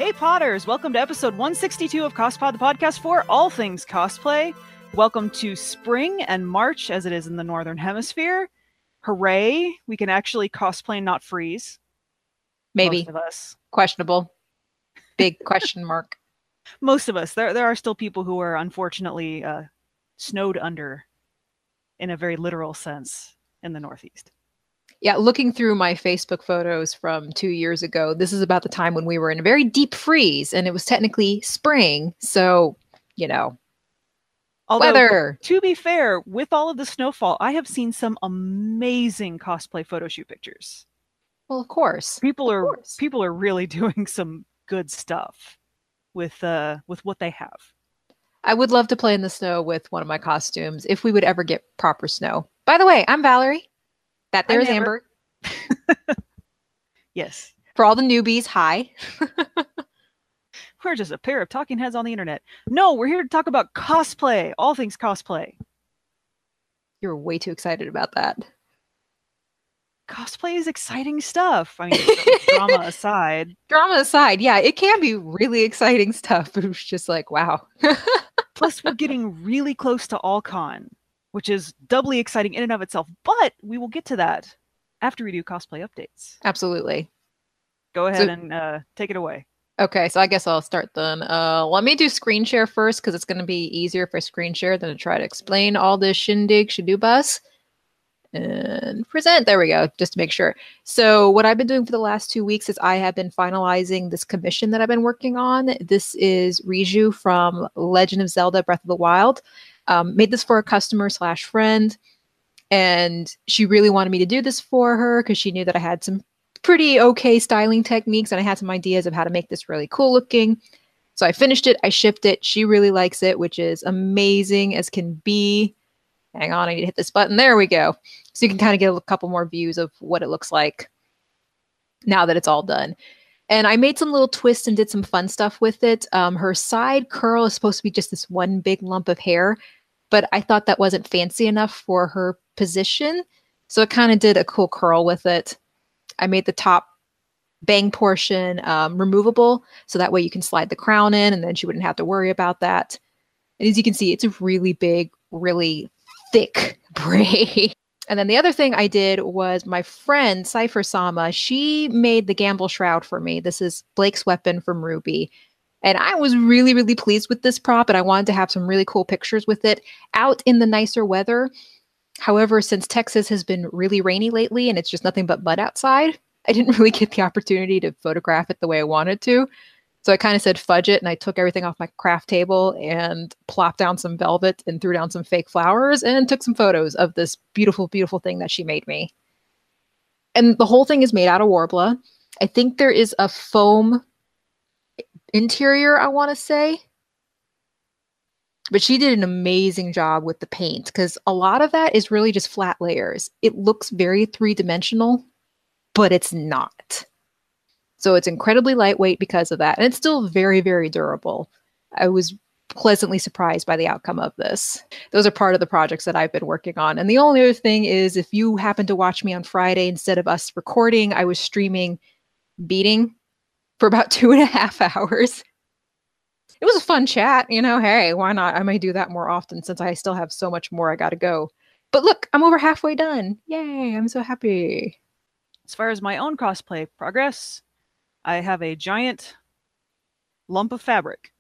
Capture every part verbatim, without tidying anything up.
Hey Potters, welcome to episode one sixty-two of CospPod, the podcast for all things cosplay. Welcome to spring and March as it is in the Northern Hemisphere. Hooray, we can actually cosplay and not freeze. Maybe. Most of us. Questionable. Big question mark. Most of us. There, there are still people who are unfortunately uh, snowed under in a very literal sense in the Northeast. Yeah, looking through my Facebook photos from two years ago, this is about the time when we were in a very deep freeze and it was technically spring. So, you know, Although, weather. To be fair, with all of the snowfall, I have seen some amazing cosplay photo shoot pictures. Well, of course. People of are course. people are really doing some good stuff with uh with what they have. I would love to play in the snow with one of my costumes if we would ever get proper snow. By the way, I'm Valerie. That there's Amber. Amber. Yes. For all the newbies, hi. We're just a pair of talking heads on the internet. No, we're here to talk about cosplay. All things cosplay. You're way too excited about that. Cosplay is exciting stuff. I mean, drama aside. Drama aside, yeah, it can be really exciting stuff, but it was just like, wow. Plus, we're getting really close to AllCon, which is doubly exciting in and of itself. But we will get to that after we do cosplay updates. Absolutely. Go ahead so, and uh, take it away. Okay, so I guess I'll start then. Uh, let me do screen share first because it's going to be easier if I screen share than to try to explain all this shindig shadubas. And present. There we go, just to make sure. So what I've been doing for the last two weeks is I have been finalizing this commission that I've been working on. This is Riju from Legend of Zelda Breath of the Wild. Um, made this for a customer slash friend. And she really wanted me to do this for her because she knew that I had some pretty okay styling techniques and I had some ideas of how to make this really cool looking. So I finished it. I shipped it. She really likes it, which is amazing as can be. Hang on, I need to hit this button. There we go. So you can kind of get a couple more views of what it looks like now that it's all done. And I made some little twists and did some fun stuff with it. Um, her side curl is supposed to be just this one big lump of hair, but I thought that wasn't fancy enough for her position. So I kind of did a cool curl with it. I made the top bang portion um, removable, so that way you can slide the crown in and then she wouldn't have to worry about that. And as you can see, it's a really big, really thick braid. And then the other thing I did was my friend Cypher Sama, she made the Gamble Shroud for me. This is Blake's weapon from RWBY. And I was really, really pleased with this prop, and I wanted to have some really cool pictures with it out in the nicer weather. However, since Texas has been really rainy lately and it's just nothing but mud outside, I didn't really get the opportunity to photograph it the way I wanted to. So I kind of said fudge it, and I took everything off my craft table and plopped down some velvet and threw down some fake flowers and took some photos of this beautiful, beautiful thing that she made me. And the whole thing is made out of Worbla. I think there is a foam interior, I want to say. But she did an amazing job with the paint because a lot of that is really just flat layers. It looks very three-dimensional, but it's not. So it's incredibly lightweight because of that. And it's still very, very durable. I was pleasantly surprised by the outcome of this. Those are part of the projects that I've been working on. And the only other thing is if you happen to watch me on Friday, instead of us recording, I was streaming Beating for about two and a half hours. It was a fun chat, you know, hey, why not? I may do that more often since I still have so much more I got to go. But look, I'm over halfway done. Yay, I'm so happy. As far as my own cosplay progress, I have a giant lump of fabric.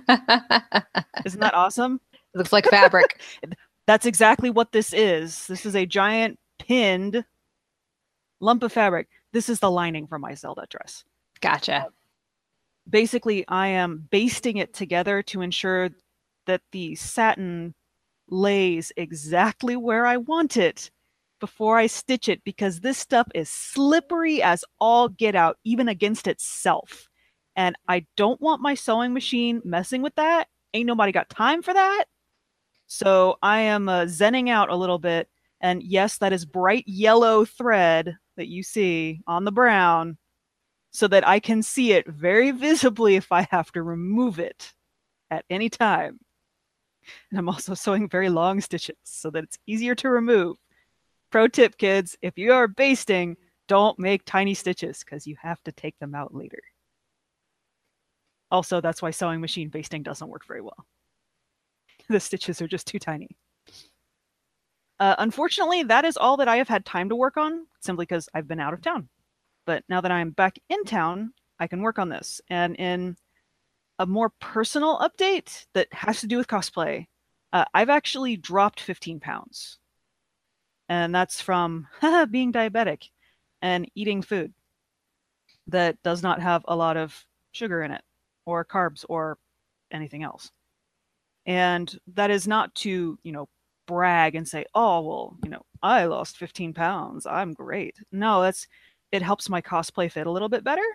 Isn't that awesome? It looks like fabric. That's exactly what this is. This is a giant pinned lump of fabric. This is the lining for my Zelda dress. Gotcha. Uh, basically, I am basting it together to ensure that the satin lays exactly where I want it before I stitch it, because this stuff is slippery as all get out, even against itself. And I don't want my sewing machine messing with that. Ain't nobody got time for that. So I am uh, zenning out a little bit. And yes, that is bright yellow thread that you see on the brown, so that I can see it very visibly if I have to remove it at any time. And I'm also sewing very long stitches so that it's easier to remove. Pro tip, kids, if you are basting, don't make tiny stitches because you have to take them out later. Also, that's why sewing machine basting doesn't work very well. The stitches are just too tiny. Uh, unfortunately, that is all that I have had time to work on, simply because I've been out of town. But now that I'm back in town, I can work on this. And in a more personal update that has to do with cosplay, uh, I've actually dropped fifteen pounds. And that's from being diabetic and eating food that does not have a lot of sugar in it, or carbs, or anything else. And that is not to, you know, brag and say, oh, well, you know, I lost fifteen pounds. I'm great. No, that's, it helps my cosplay fit a little bit better.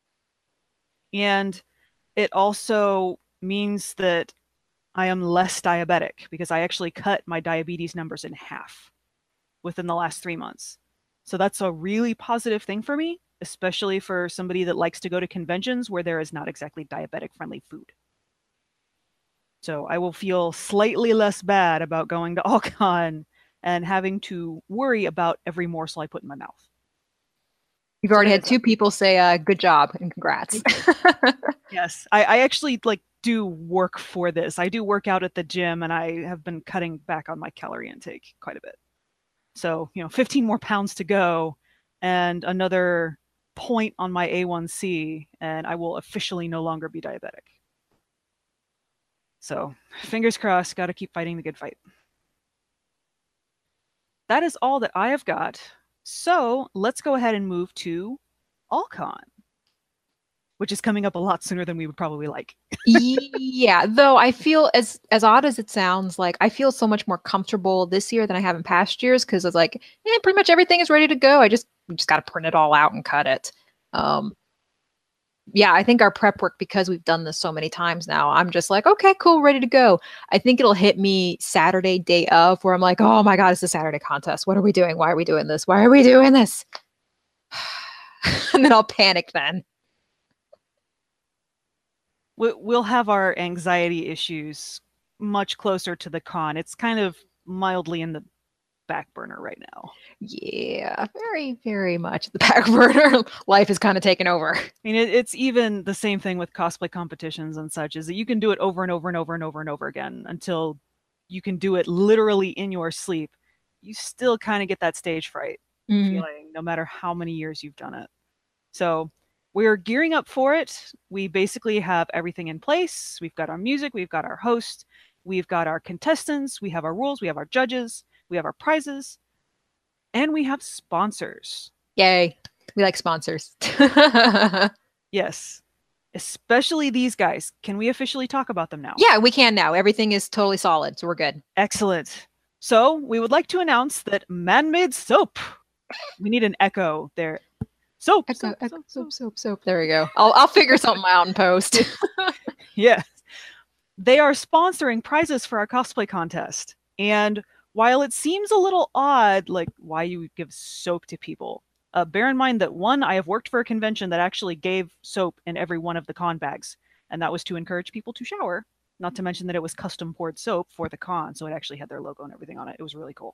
And it also means that I am less diabetic because I actually cut my diabetes numbers in half within the last three months. So that's a really positive thing for me, especially for somebody that likes to go to conventions where there is not exactly diabetic friendly food. So I will feel slightly less bad about going to AllCon and having to worry about every morsel I put in my mouth. You've So already there had is two that. people say, uh, good job and congrats. Yes, I, I actually like do work for this. I do work out at the gym, and I have been cutting back on my calorie intake quite a bit. So, you know, fifteen more pounds to go and another point on my A one C, and I will officially no longer be diabetic. So, fingers crossed, got to keep fighting the good fight. That is all that I have got. So, let's go ahead and move to AllCon, which is coming up a lot sooner than we would probably like. Yeah, though I feel as as odd as it sounds, like I feel so much more comfortable this year than I have in past years because it's like, yeah, pretty much everything is ready to go. I just we just got to print it all out and cut it. Um, yeah, I think our prep work, because we've done this so many times now, I'm just like, okay, cool, ready to go. I think it'll hit me Saturday, day of, where I'm like, oh my God, it's the Saturday contest. What are we doing? Why are we doing this? Why are we doing this? And then I'll panic then. We'll have our anxiety issues much closer to the con. It's kind of mildly in the back burner right now. Yeah, very, very much the back burner. Life is kind of taken over. I mean, it, it's even the same thing with cosplay competitions and such, is that you can do it over and over and over and over and over again until you can do it literally in your sleep. You still kind of get that stage fright Mm. feeling, no matter how many years you've done it. So we're gearing up for it. We basically have everything in place. We've got our music, we've got our host, we've got our contestants, we have our rules, we have our judges, we have our prizes, and we have sponsors. Yay. We like sponsors. Yes. Especially these guys. Can we officially talk about them now? Yeah, we can now. Everything is totally solid, so we're good. Excellent. So we would like to announce that Man-Made Soap. We need an echo there. Soap, Echo, soap, echo, soap, soap, soap, soap. There we go. I'll I'll figure something out in post. Yes. They are sponsoring prizes for our cosplay contest. And while it seems a little odd, like why you would give soap to people, uh, bear in mind that one, I have worked for a convention that actually gave soap in every one of the con bags, and that was to encourage people to shower. Not to mention that it was custom poured soap for the con, so it actually had their logo and everything on it. It was really cool.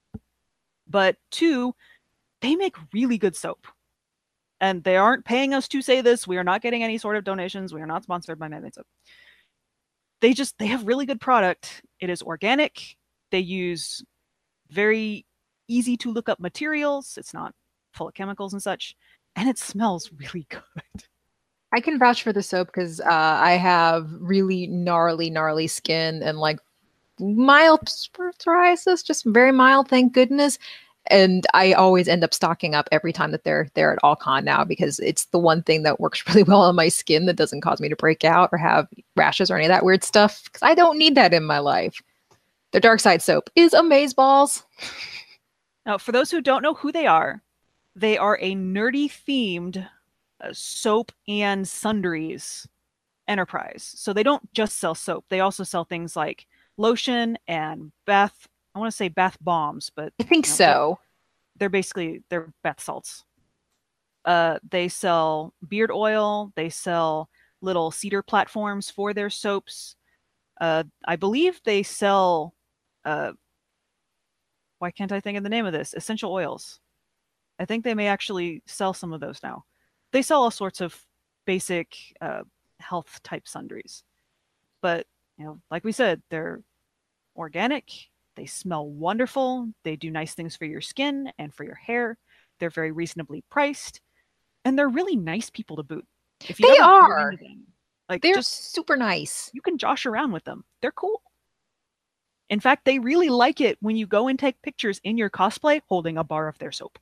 But two, they make really good soap. And they aren't paying us to say this. We are not getting any sort of donations. We are not sponsored by Man-Made Soap. They just, they have really good product. It is organic. They use very easy to look up materials. It's not full of chemicals and such. And it smells really good. I can vouch for the soap because uh, I have really gnarly, gnarly skin and like mild psoriasis, just very mild, thank goodness. And I always end up stocking up every time that they're there at AllCon now because it's the one thing that works really well on my skin that doesn't cause me to break out or have rashes or any of that weird stuff because I don't need that in my life. The Dark Side soap is amazeballs. Now, for those who don't know who they are, they are a nerdy themed uh, soap and sundries enterprise. So they don't just sell soap. They also sell things like lotion and bath, I want to say bath bombs, but I think you know, so. They're, they're basically, they're bath salts. Uh, they sell beard oil. They sell little cedar platforms for their soaps. Uh, I believe they sell, uh, why can't I think of the name of this? Essential oils. I think they may actually sell some of those now. They sell all sorts of basic uh, health type sundries. But, you know, like we said, they're organic, they smell wonderful, they do nice things for your skin and for your hair. They're very reasonably priced, and they're really nice people to boot. If you They ever run are. into them, like They're just super nice. you can josh around with them. They're cool. In fact, they really like it when you go and take pictures in your cosplay holding a bar of their soap.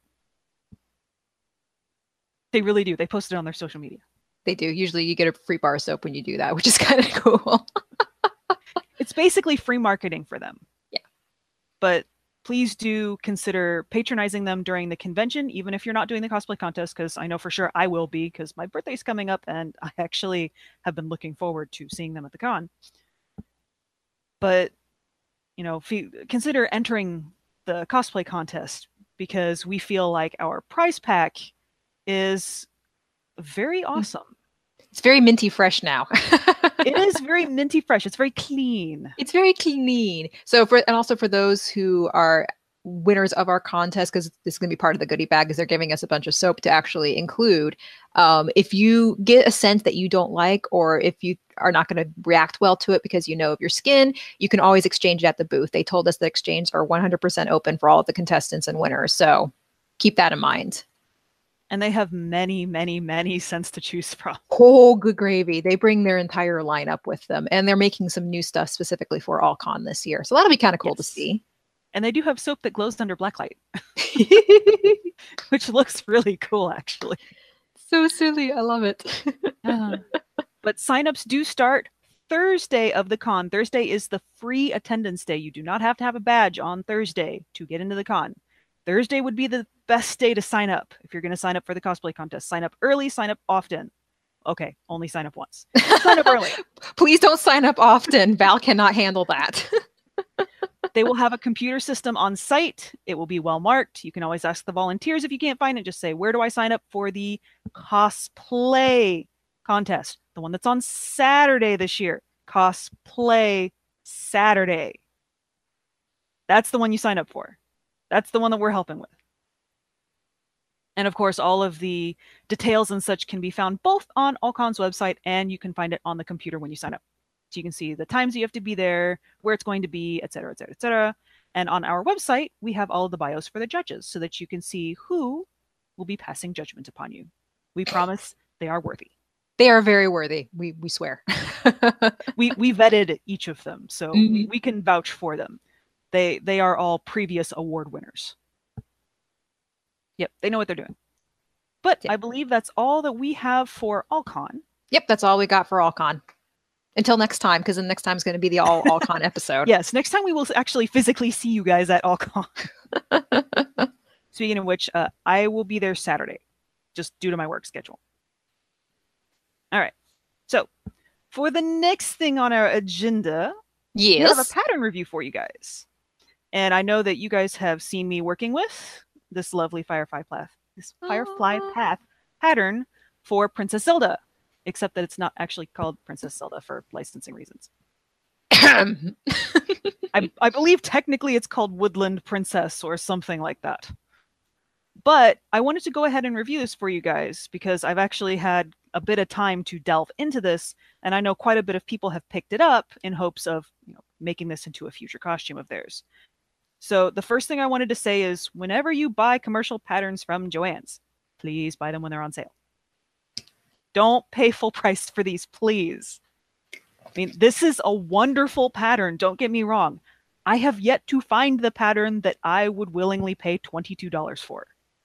They really do. They post it on their social media. They do. Usually you get a free bar of soap when you do that, which is kind of cool. It's basically free marketing for them. Yeah. But please do consider patronizing them during the convention, even if you're not doing the cosplay contest, because I know for sure I will be, because my birthday's coming up and I actually have been looking forward to seeing them at the con. But, you know, consider entering the cosplay contest, because we feel like our prize pack is very awesome. It's very minty fresh now. It is very minty fresh. It's very clean. It's very clean. So for, and also for those who are winners of our contest, because this is going to be part of the goodie bag, because they're giving us a bunch of soap to actually include. Um, if you get a scent that you don't like, or if you are not going to react well to it because you know of your skin, you can always exchange it at the booth. They told us the exchanges are one hundred percent open for all of the contestants and winners. So keep that in mind. And they have many, many, many scents to choose from. Oh, good gravy. They bring their entire lineup with them. And they're making some new stuff specifically for AllCon this year. So that'll be kind of cool yes. to see. And they do have soap that glows under blacklight. Which looks really cool, actually. So silly. I love it. uh, but signups do start Thursday of the con. Thursday is the free attendance day. You do not have to have a badge on Thursday to get into the con. Thursday would be the best day to sign up. If you're going to sign up for the cosplay contest, sign up early, sign up often. Okay, only sign up once. Sign up early. Please don't sign up often. Val cannot handle that. They will have a computer system on site. It will be well marked. You can always ask the volunteers if you can't find it. Just say, where do I sign up for the cosplay contest? The one that's on Saturday this year. Cosplay Saturday. That's the one you sign up for. That's the one that we're helping with. And of course, all of the details and such can be found both on AllCon's website, and you can find it on the computer when you sign up. So you can see the times you have to be there, where it's going to be, et cetera, et cetera, et cetera. And on our website, we have all of the bios for the judges so that you can see who will be passing judgment upon you. We promise they are worthy. They are very worthy. We we swear. we we vetted each of them, so mm-hmm. we, we can vouch for them. They they are all previous award winners. Yep, they know what they're doing. But yep. I believe that's all that we have for AllCon. Yep, that's all we got for AllCon. Until next time, because the next time is going to be the all AllCon episode. Yes, next time we will actually physically see you guys at AllCon. Speaking of which, uh, I will be there Saturday, just due to my work schedule. All right. So, for the next thing on our agenda, yes, we have a pattern review for you guys. And I know that you guys have seen me working with this lovely Firefly Path, this Firefly Aww. Path pattern for Princess Zelda, except that it's not actually called Princess Zelda for licensing reasons. I, I believe technically it's called Woodland Princess or something like that. But I wanted to go ahead and review this for you guys because I've actually had a bit of time to delve into this, and I know quite a bit of people have picked it up in hopes of, you know, making this into a future costume of theirs. So the first thing I wanted to say is whenever you buy commercial patterns from Joann's, please buy them when they're on sale. Don't pay full price for these, please. I mean, this is a wonderful pattern, don't get me wrong. I have yet to find the pattern that I would willingly pay twenty-two dollars for.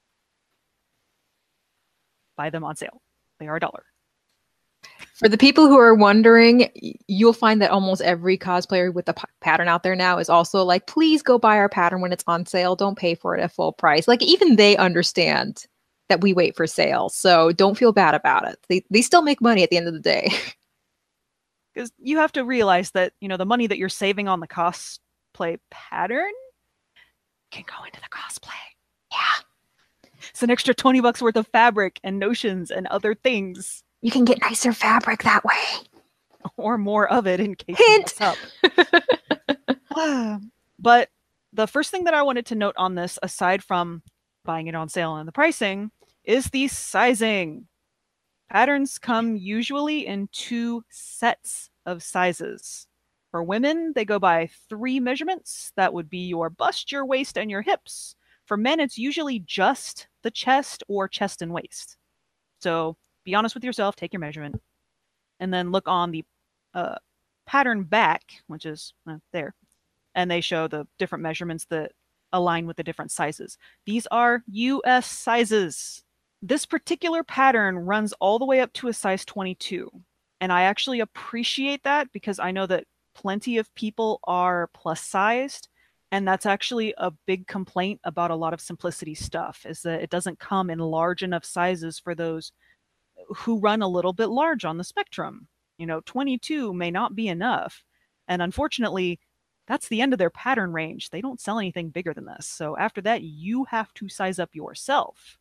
Buy them on sale. They are a dollar. For the people who are wondering, you'll find that almost every cosplayer with a p- pattern out there now is also like, please go buy our pattern when it's on sale. Don't pay for it at full price. Like, even they understand that we wait for sales. So don't feel bad about it. They, they still make money at the end of the day. Because you have to realize that, you know, the money that you're saving on the cosplay pattern can go into the cosplay. Yeah. It's an extra twenty bucks worth of fabric and notions and other things. You can get nicer fabric that way. Or more of it in case Hint! You mess up. But the first thing that I wanted to note on this, aside from buying it on sale and the pricing, is the sizing. Patterns come usually in two sets of sizes. For women, they go by three measurements. That would be your bust, your waist, and your hips. For men, it's usually just the chest or chest and waist. So be honest with yourself, take your measurement, and then look on the uh, pattern back, which is uh, there, and they show the different measurements that align with the different sizes. These are U S sizes. This particular pattern runs all the way up to a size twenty-two. And I actually appreciate that because I know that plenty of people are plus sized. And that's actually a big complaint about a lot of Simplicity stuff, is that it doesn't come in large enough sizes for those who run a little bit large on the spectrum. You know, twenty-two may not be enough. And unfortunately, that's the end of their pattern range. They don't sell anything bigger than this. So after that, you have to size up yourself.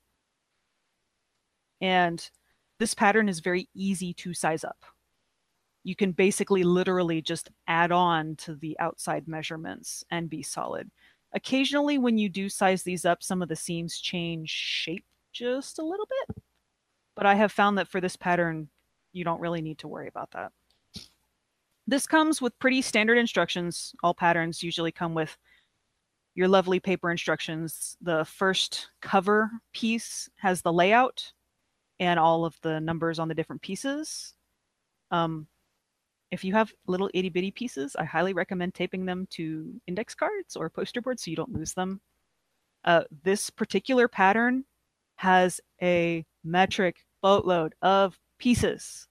And this pattern is very easy to size up. You can basically literally just add on to the outside measurements and be solid. Occasionally, when you do size these up, some of the seams change shape just a little bit. But I have found that for this pattern, you don't really need to worry about that. This comes with pretty standard instructions. All patterns usually come with your lovely paper instructions. The first cover piece has the layout and all of the numbers on the different pieces. Um, if you have little itty bitty pieces, I highly recommend taping them to index cards or poster boards so you don't lose them. Uh, this particular pattern has a metric boatload of pieces.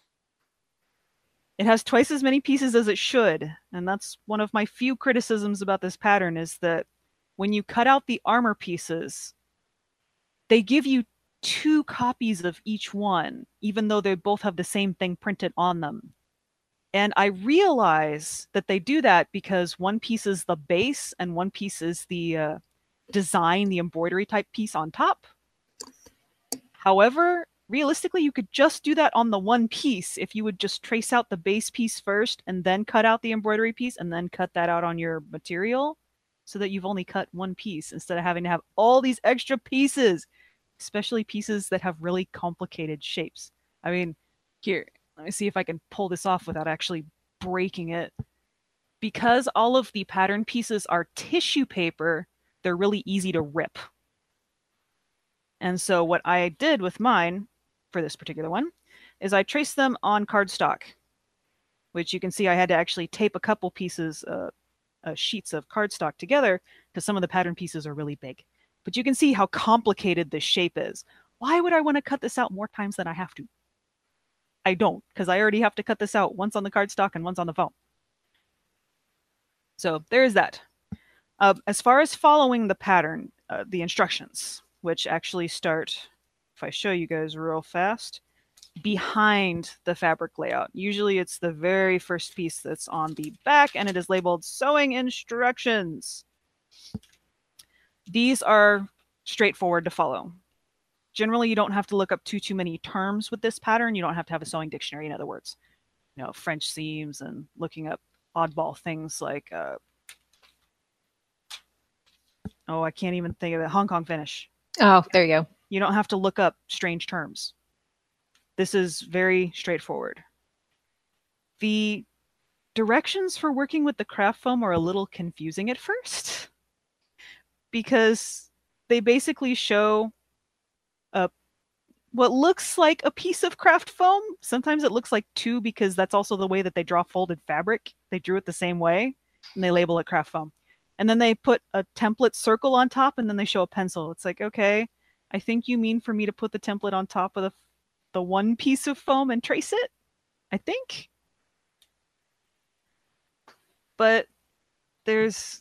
It has twice as many pieces as it should, and that's one of my few criticisms about this pattern, is that when you cut out the armor pieces, they give you two copies of each one, even though they both have the same thing printed on them. And I realize that they do that because one piece is the base and one piece is the uh, design, the embroidery type piece on top. However, realistically, you could just do that on the one piece if you would just trace out the base piece first and then cut out the embroidery piece and then cut that out on your material, so that you've only cut one piece instead of having to have all these extra pieces, especially pieces that have really complicated shapes. I mean, here, let me see if I can pull this off without actually breaking it. Because all of the pattern pieces are tissue paper, they're really easy to rip. And so what I did with mine for this particular one is I traced them on cardstock, which you can see I had to actually tape a couple pieces, uh, uh, sheets of cardstock together because some of the pattern pieces are really big. But you can see how complicated this shape is. Why would I want to cut this out more times than I have to? I don't, because I already have to cut this out once on the cardstock and once on the foam. So there is that. Uh, as far as following the pattern, uh, the instructions, which actually start, if I show you guys real fast, behind the fabric layout. Usually it's the very first piece that's on the back and it is labeled sewing instructions. These are straightforward to follow. Generally, you don't have to look up too, too many terms with this pattern. You don't have to have a sewing dictionary, in other words. You know, French seams and looking up oddball things like, uh, oh, I can't even think of it, Hong Kong finish. Oh, there you go. You don't have to look up strange terms. This is very straightforward. The directions for working with the craft foam are a little confusing at first because they basically show a, what looks like a piece of craft foam. Sometimes it looks like two because that's also the way that they draw folded fabric. They drew it the same way and they label it craft foam. And then they put a template circle on top and then they show a pencil. It's like, okay, I think you mean for me to put the template on top of the, the one piece of foam and trace it, I think. But there's,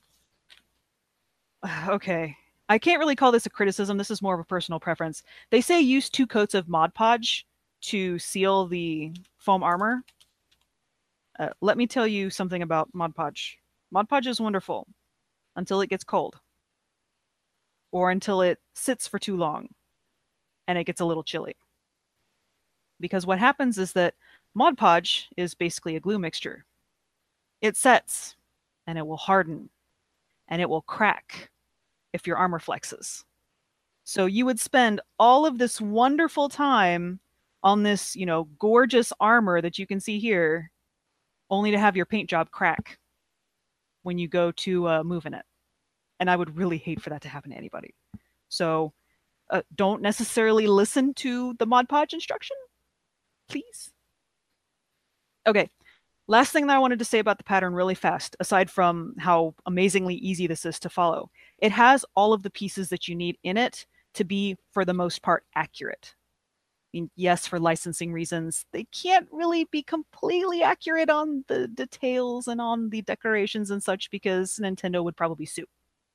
okay, I can't really call this a criticism. This is more of a personal preference. They say use two coats of Mod Podge to seal the foam armor. Uh, let me tell you something about Mod Podge. Mod Podge is wonderful until it gets cold or until it sits for too long and it gets a little chilly. Because what happens is that Mod Podge is basically a glue mixture. It sets and it will harden and it will crack if your armor flexes. So you would spend all of this wonderful time on this, you know, gorgeous armor that you can see here, only to have your paint job crack when you go to uh, move in it. And I would really hate for that to happen to anybody. So uh, don't necessarily listen to the Mod Podge instruction, please. Okay, last thing that I wanted to say about the pattern really fast, aside from how amazingly easy this is to follow. It has all of the pieces that you need in it to be, for the most part, accurate. I mean, yes, for licensing reasons, they can't really be completely accurate on the details and on the decorations and such because Nintendo would probably sue.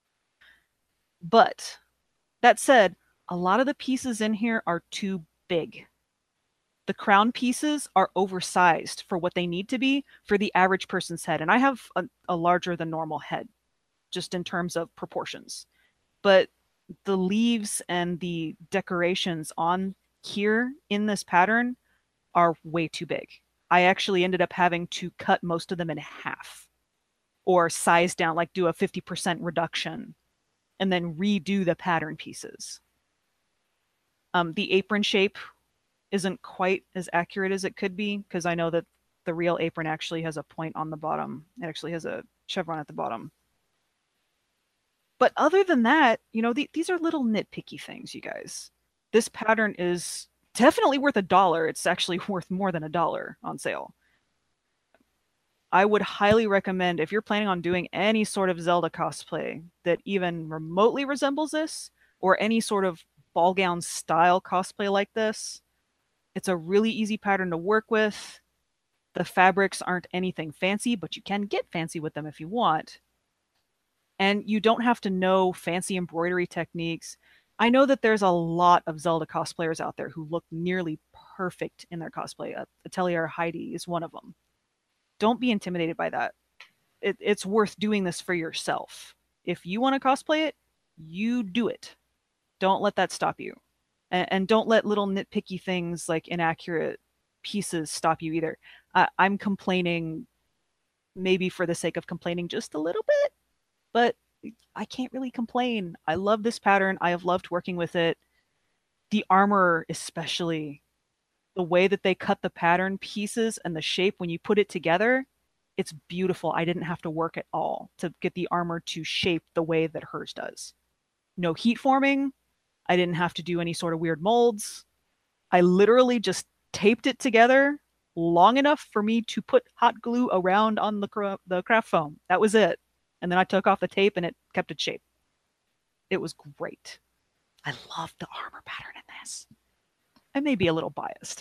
But that said, a lot of the pieces in here are too big. The crown pieces are oversized for what they need to be for the average person's head. And I have a, a larger than normal head, just in terms of proportions. But the leaves and the decorations on here in this pattern are way too big. I actually ended up having to cut most of them in half or size down, like do a fifty percent reduction and then redo the pattern pieces. Um, the apron shape isn't quite as accurate as it could be because I know that the real apron actually has a point on the bottom. It actually has a chevron at the bottom. But other than that, you know, the, these are little nitpicky things, you guys. This pattern is definitely worth a dollar. It's actually worth more than a dollar on sale. I would highly recommend, if you're planning on doing any sort of Zelda cosplay that even remotely resembles this, or any sort of ball gown style cosplay like this, it's a really easy pattern to work with. The fabrics aren't anything fancy, but you can get fancy with them if you want. And you don't have to know fancy embroidery techniques. I know that there's a lot of Zelda cosplayers out there who look nearly perfect in their cosplay. Uh, Atelier Heidi is one of them. Don't be intimidated by that. It, it's worth doing this for yourself. If you want to cosplay it, you do it. Don't let that stop you. And, and don't let little nitpicky things like inaccurate pieces stop you either. Uh, I'm complaining maybe for the sake of complaining just a little bit, but I can't really complain. I love this pattern. I have loved working with it. The armor, especially, the way that they cut the pattern pieces and the shape when you put it together, it's beautiful. I didn't have to work at all to get the armor to shape the way that hers does. No heat forming. I didn't have to do any sort of weird molds. I literally just taped it together long enough for me to put hot glue around on the, cra the craft foam. That was it. And then I took off the tape and it kept its shape. It was great. I love the armor pattern in this. I may be a little biased.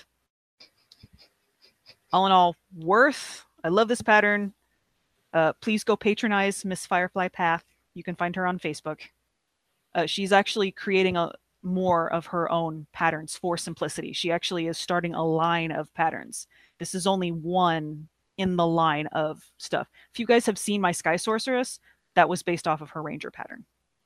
All in all, worth. I love this pattern. Uh, please go patronize Miss Firefly Path. You can find her on Facebook. Uh, she's actually creating a more of her own patterns for simplicity. She actually is starting a line of patterns. This is only one in the line of stuff. If you guys have seen my Sky Sorceress, that was based off of her Ranger pattern.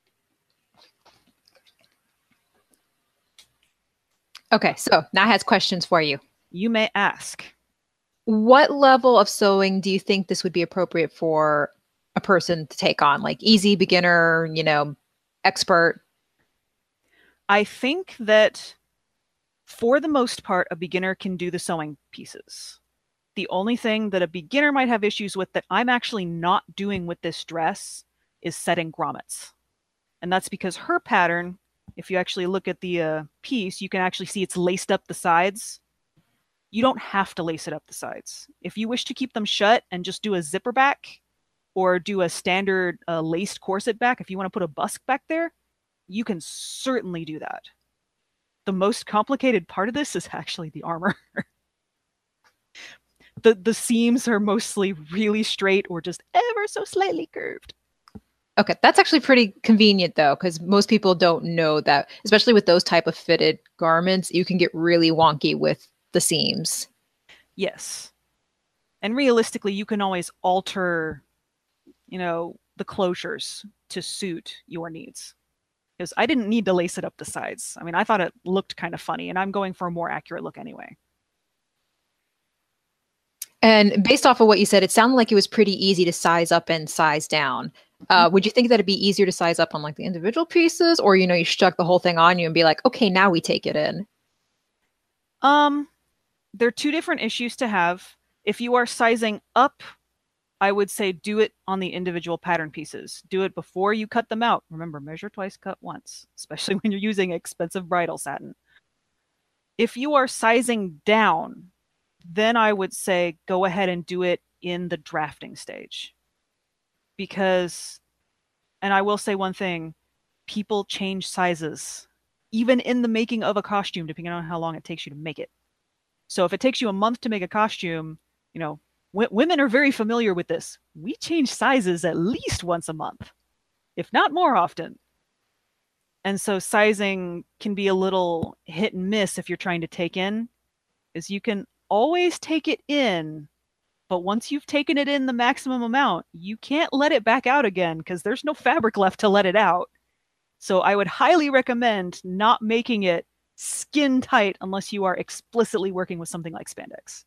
Okay, so now has questions for you. You may ask. What level of sewing do you think this would be appropriate for a person to take on? Like easy, beginner, you know, expert? I think that for the most part, a beginner can do the sewing pieces. The only thing that a beginner might have issues with that I'm actually not doing with this dress is setting grommets. And that's because her pattern, if you actually look at the uh, piece, you can actually see it's laced up the sides. You don't have to lace it up the sides. If you wish to keep them shut and just do a zipper back or do a standard uh, laced corset back, if you want to put a busk back there, you can certainly do that. The most complicated part of this is actually the armor. The, the seams are mostly really straight or just ever so slightly curved. Okay, that's actually pretty convenient though, because most people don't know that, especially with those type of fitted garments, you can get really wonky with the seams. Yes. And realistically, you can always alter, you know, the closures to suit your needs. Because I didn't need to lace it up the sides. I mean, I thought it looked kind of funny, and I'm going for a more accurate look anyway. And based off of what you said, it sounded like it was pretty easy to size up and size down. Uh, would you think that it'd be easier to size up on like the individual pieces, or, you know, you stuck the whole thing on you and be like, okay, now we take it in? Um, They're two different issues to have. If you are sizing up, I would say do it on the individual pattern pieces. Do it before you cut them out. Remember, measure twice, cut once, especially when you're using expensive bridal satin. If you are sizing down, then I would say go ahead and do it in the drafting stage. Because, and I will say one thing, people change sizes, even in the making of a costume, depending on how long it takes you to make it. So if it takes you a month to make a costume, you know, w- women are very familiar with this. We change sizes at least once a month, if not more often. And so sizing can be a little hit and miss if you're trying to take in, is you can always take it in, but once you've taken it in the maximum amount, you can't let it back out again because there's no fabric left to let it out. So I would highly recommend not making it skin tight unless you are explicitly working with something like spandex.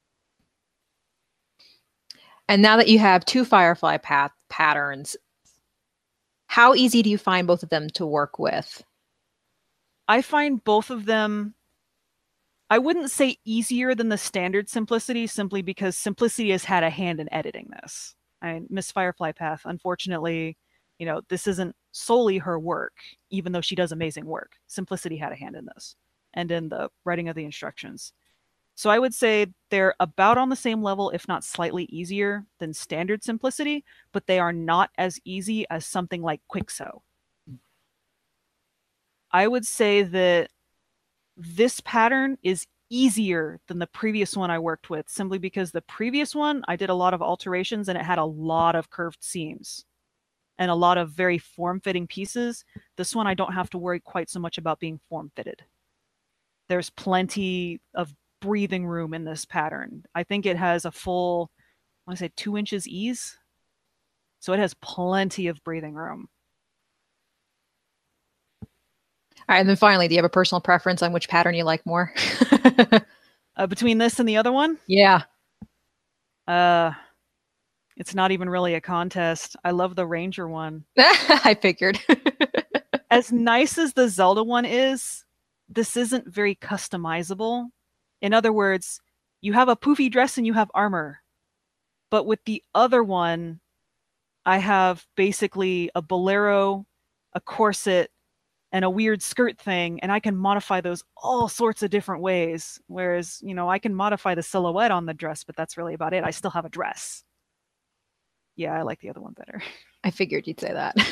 And now that you have two Firefly path patterns, how easy do you find both of them to work with? I find both of them, I wouldn't say easier than the standard Simplicity, simply because Simplicity has had a hand in editing this. I mean, Miss Firefly Path, unfortunately, you know, this isn't solely her work, even though she does amazing work. Simplicity had a hand in this and in the writing of the instructions. So I would say they're about on the same level, if not slightly easier than standard Simplicity, but they are not as easy as something like Quixo. I would say that this pattern is easier than the previous one I worked with, simply because the previous one, I did a lot of alterations and it had a lot of curved seams and a lot of very form-fitting pieces. This one, I don't have to worry quite so much about being form-fitted. There's plenty of breathing room in this pattern. I think it has a full, I want to say two inches ease. So it has plenty of breathing room. All right, and then finally, do you have a personal preference on which pattern you like more? uh, between this and the other one? Yeah. Uh, it's not even really a contest. I love the Ranger one. I figured. As nice as the Zelda one is, this isn't very customizable. In other words, you have a poofy dress and you have armor. But with the other one, I have basically a bolero, a corset, and a weird skirt thing, and I can modify those all sorts of different ways. Whereas, you know, I can modify the silhouette on the dress, but that's really about it. I still have a dress. Yeah, I like the other one better. I figured you'd say that.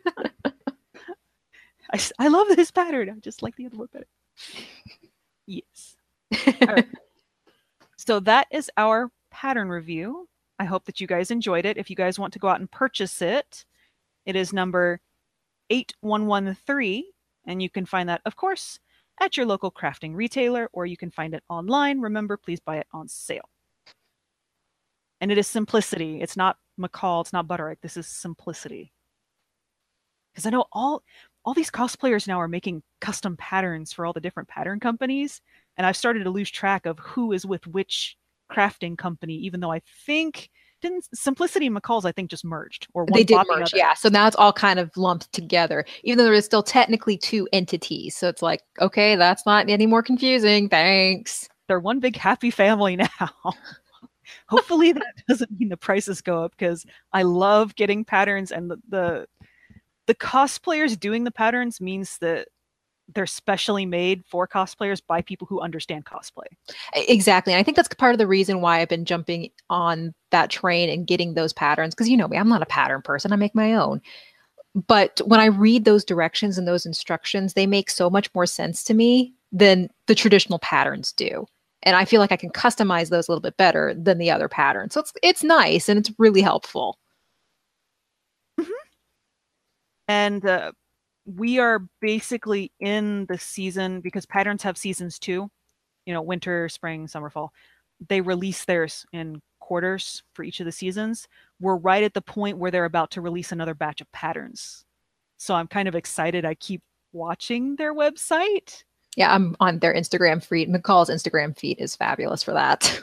I, I love this pattern. I just like the other one better. Yes. All right. So that is our pattern review. I hope that you guys enjoyed it. If you guys want to go out and purchase it, it is number eight one one three, and you can find that, of course, at your local crafting retailer, or you can find it online. Remember, please buy it on sale. And it is Simplicity. It's not McCall. It's not Butterick. This is Simplicity. Because I know all all these cosplayers now are making custom patterns for all the different pattern companies, and I've started to lose track of who is with which crafting company, even though I think didn't Simplicity and McCall's I think just merged, or one they did bought the merge, other. yeah. So now it's all kind of lumped together, even though there is still technically two entities. So it's like, okay, that's not any more confusing. Thanks. They're one big happy family now. Hopefully that doesn't mean the prices go up, because I love getting patterns, and the, the the cosplayers doing the patterns means that they're specially made for cosplayers by people who understand cosplay. Exactly. And I think that's part of the reason why I've been jumping on that train and getting those patterns. Because you know me, I'm not a pattern person. I make my own. But when I read those directions and those instructions, they make so much more sense to me than the traditional patterns do. And I feel like I can customize those a little bit better than the other patterns. So it's it's nice and it's really helpful. Mm-hmm. And uh, we are basically in the season, because patterns have seasons too. You know, winter, spring, summer, fall. They release theirs in quarters for each of the seasons. We're right at the point where they're about to release another batch of patterns. So I'm kind of excited. I keep watching their website. Yeah, I'm on their Instagram feed. McCall's Instagram feed is fabulous for that.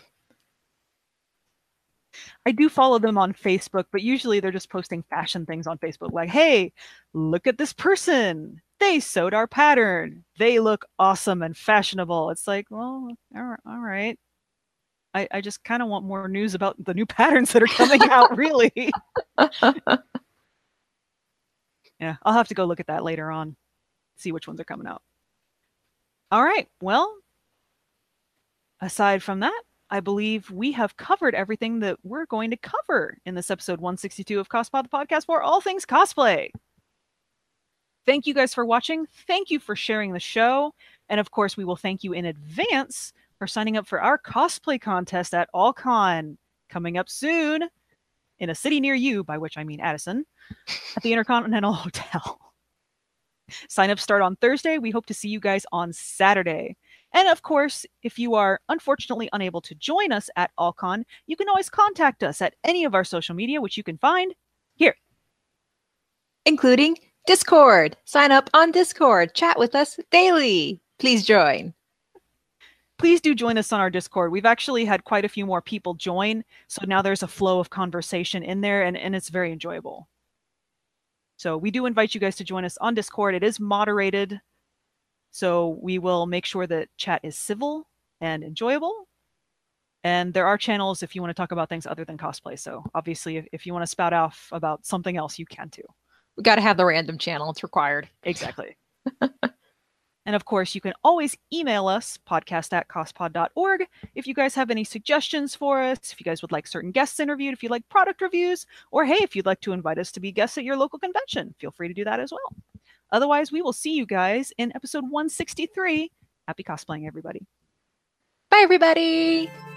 I do follow them on Facebook, but usually they're just posting fashion things on Facebook. Like, hey, look at this person. They sewed our pattern. They look awesome and fashionable. It's like, well, all right. I, I just kind of want more news about the new patterns that are coming out, really. Yeah, I'll have to go look at that later on, see which ones are coming out. All right, well, aside from that, I believe we have covered everything that we're going to cover in this episode one sixty-two of CospPod, the podcast for all things cosplay. Thank you guys for watching. Thank you for sharing the show. And of course, we will thank you in advance for signing up for our cosplay contest at AllCon, coming up soon in a city near you, by which I mean Addison, at the Intercontinental Hotel. Sign-ups start on Thursday. We hope to see you guys on Saturday. And of course, if you are unfortunately unable to join us at AllCon, you can always contact us at any of our social media, which you can find here. Including Discord. Sign up on Discord. Chat with us daily. Please join. Please do join us on our Discord. We've actually had quite a few more people join, so now there's a flow of conversation in there, and, and it's very enjoyable. So we do invite you guys to join us on Discord. It is moderated, so we will make sure that chat is civil and enjoyable. And there are channels if you want to talk about things other than cosplay. So obviously, if, if you want to spout off about something else, you can too. We got to have the random channel. It's required. Exactly. And of course, you can always email us, podcast at cospod dot org, if you guys have any suggestions for us, if you guys would like certain guests interviewed, if you like product reviews, or hey, if you'd like to invite us to be guests at your local convention, feel free to do that as well. Otherwise, we will see you guys in episode one sixty-three. Happy cosplaying, everybody. Bye, everybody.